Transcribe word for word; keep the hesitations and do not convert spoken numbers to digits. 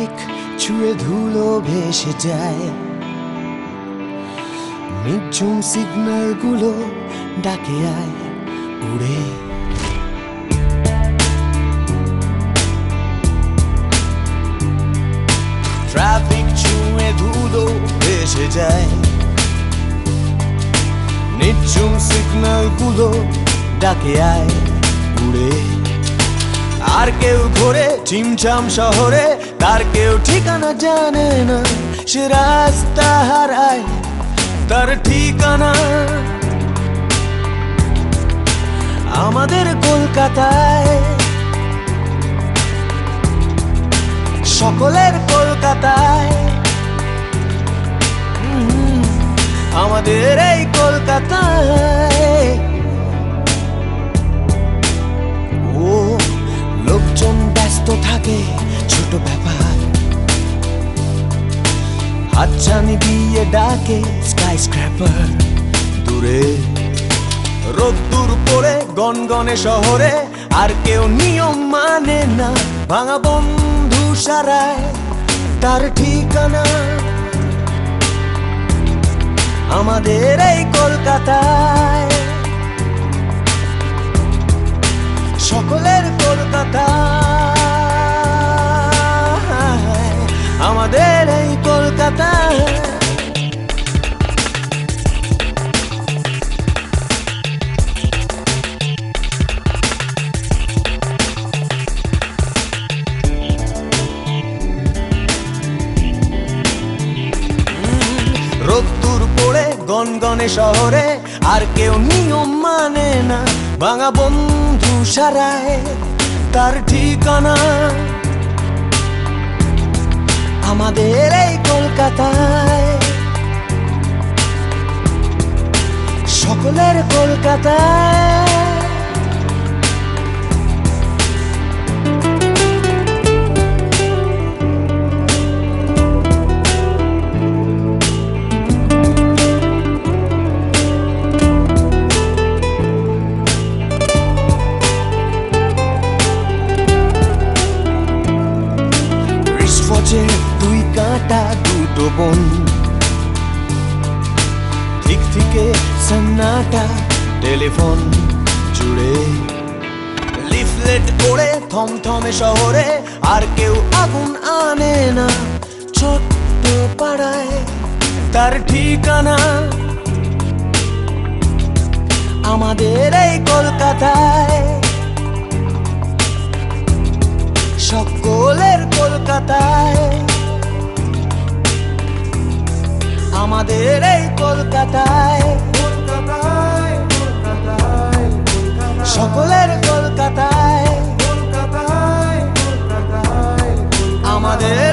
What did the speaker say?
Traffic ছুঁয়ে ধুলো ভেসে যায়, নির্ঝুম সিগন্যাল গুলো ডাকে আয় উড়ে। ট্রাফিক ছুঁয়ে ধুলো ভেসে যায়, নির্ঝুম সিগন্যাল গুলো ডাকে আয় উড়ে। আর কেউ ঘোরে চিমচাম শহরে, তার কেউ ঠিকানা জানে না, সে রাস্তা হারায় তার ঠিকানা। আমাদের কলকাতায়, সকলের কলকাতায়, আমাদের এই কলকাতায় ও লোকজন ব্যস্ত থাকে ছোট ব্যাপার, হাতছানি দিয়ে ডাকে স্কাই স্ক্র্যাপার। দূরে রোদ্দুর পড়ে গনগনে শহরে, আর কেউ নিয়ম মানে না, ভাঙা বন্ধু সারায় তার ঠিকানা। আমাদের এই কলকাতায়, সকলের কলকাতায়, আমাদের এই কলকাতায়। রোদ্দুর পড়ে গনগনে শহরে, আর কেউ নিয়ম মানে না, ভাঙা বন্ধু সারায় তার ঠিকানা। আমাদের এই কলকাতায়, সকলের কলকাতায়। দুই কাঁটা দুটো বোন, ঠিক থেকে সন্নাটা টেলিফোন জুড়ে। লিফলেট ওড়ে থমথমে শহরে, আর কেউ আগুন আনে না, ছোট্ট পাড়ায় তার ঠিকানা। আমাদের এই কলকাতায়, সকলের কলকাতায়, আমাদের এই কলকাতায়, সকলের কলকাতায়, আমাদের